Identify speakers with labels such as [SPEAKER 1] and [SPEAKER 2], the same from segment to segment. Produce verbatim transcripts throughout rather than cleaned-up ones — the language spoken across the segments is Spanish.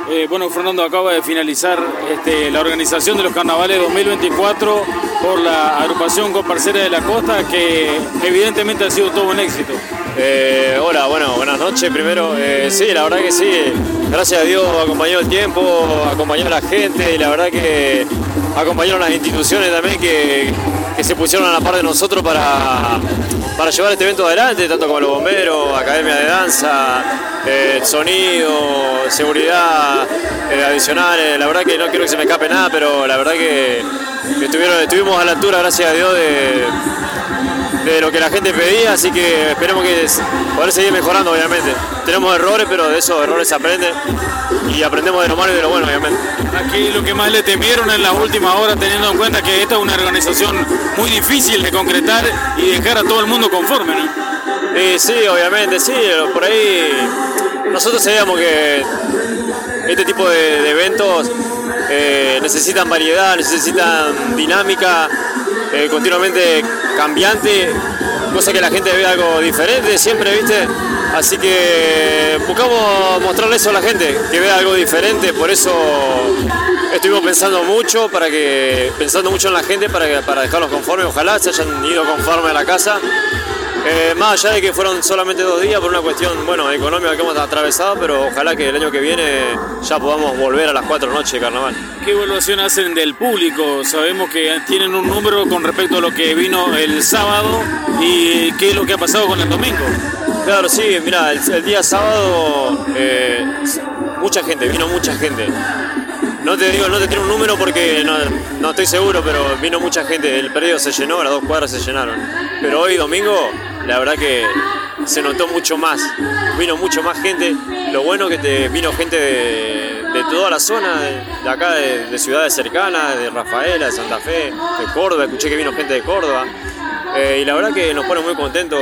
[SPEAKER 1] Eh, bueno, Fernando, acaba de finalizar este, la organización de los carnavales dos mil veinticuatro por la agrupación Comparseras de la Costa, que evidentemente ha sido todo un éxito.
[SPEAKER 2] Eh, hola, bueno, buenas noches primero. Eh, sí, la verdad que sí, gracias a Dios acompañó el tiempo, acompañó a la gente y la verdad que acompañaron las instituciones también que, que se pusieron a la par de nosotros para, para llevar este evento adelante, tanto como los bomberos, academia de danza, eh, sonido, seguridad eh, adicionales. La verdad que no quiero que se me escape nada, pero la verdad que, que estuvieron, estuvimos a la altura, gracias a Dios, de... de lo que la gente pedía, así que esperemos que poder seguir mejorando, obviamente. Tenemos errores, pero de esos errores se aprende y aprendemos de lo malo y de lo bueno, obviamente.
[SPEAKER 1] Aquí lo que más le temieron en las últimas horas, teniendo en cuenta que esta es una organización muy difícil de concretar y dejar a todo el mundo conforme, ¿no?
[SPEAKER 2] Eh, sí, obviamente, sí, por ahí nosotros sabíamos que este tipo de, de eventos eh, necesitan variedad, necesitan dinámica, eh, continuamente cambiante, cosa que la gente ve algo diferente siempre, ¿viste? Así que buscamos mostrarle eso a la gente, que vea algo diferente, por eso estuvimos pensando mucho, para que, pensando mucho en la gente para, que, para dejarlos conformes, ojalá se hayan ido conformes a la casa. Eh, más allá de que fueron solamente dos días por una cuestión, bueno, económica que hemos atravesado, pero ojalá que el año que viene ya podamos volver a las cuatro noches de carnaval.
[SPEAKER 1] ¿Qué evaluación hacen del público? Sabemos que tienen un número con respecto a lo que vino el sábado y qué es lo que ha pasado con el domingo.
[SPEAKER 2] Claro, sí, mira, el, el día sábado eh, mucha gente, vino mucha gente. No te digo, no te tiro un número porque no, no estoy seguro, pero vino mucha gente, el predio se llenó, las dos cuadras se llenaron. Pero hoy domingo, la verdad que se notó mucho más, vino mucho más gente. Lo bueno que te vino gente de, de toda la zona, de, de acá, de, de ciudades cercanas, de Rafaela, de Santa Fe, de Córdoba, escuché que vino gente de Córdoba. Eh, y la verdad que nos pone muy contentos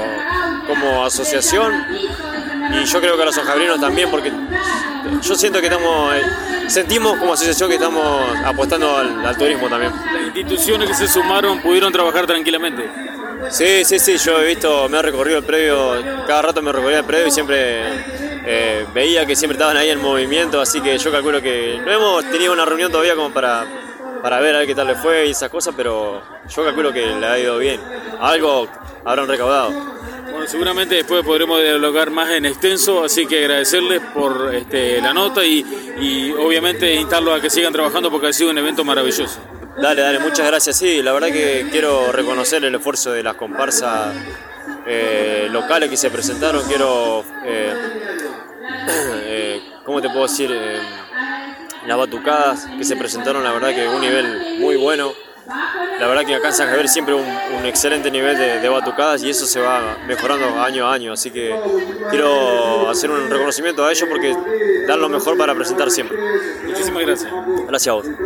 [SPEAKER 2] como asociación y yo creo que a los sanjabrinos también, porque yo siento que estamos, eh, sentimos como asociación que estamos apostando al, al turismo también.
[SPEAKER 1] Las instituciones que se sumaron pudieron trabajar tranquilamente.
[SPEAKER 2] Sí, sí, sí, yo he visto, me he recorrido el predio, cada rato me recorría el predio y siempre eh, veía que siempre estaban ahí en movimiento, así que yo calculo que no hemos tenido una reunión todavía como para, para ver a ver qué tal le fue y esas cosas, pero yo calculo que le ha ido bien. Algo habrán recaudado.
[SPEAKER 1] Bueno, seguramente después podremos dialogar más en extenso, así que agradecerles por este, la nota y, y obviamente instarlos a que sigan trabajando porque ha sido un evento maravilloso.
[SPEAKER 2] Dale, dale, muchas gracias. Sí, la verdad que quiero reconocer el esfuerzo de las comparsas eh, locales que se presentaron. Quiero, eh, eh, ¿cómo te puedo decir? Eh, las batucadas que se presentaron, la verdad que un nivel muy bueno. La verdad que acá en San Javier siempre un, un excelente nivel de, de batucadas y eso se va mejorando año a año, así que quiero hacer un reconocimiento a ellos porque dan lo mejor para presentar siempre.
[SPEAKER 1] Muchísimas gracias.
[SPEAKER 2] Gracias a vos.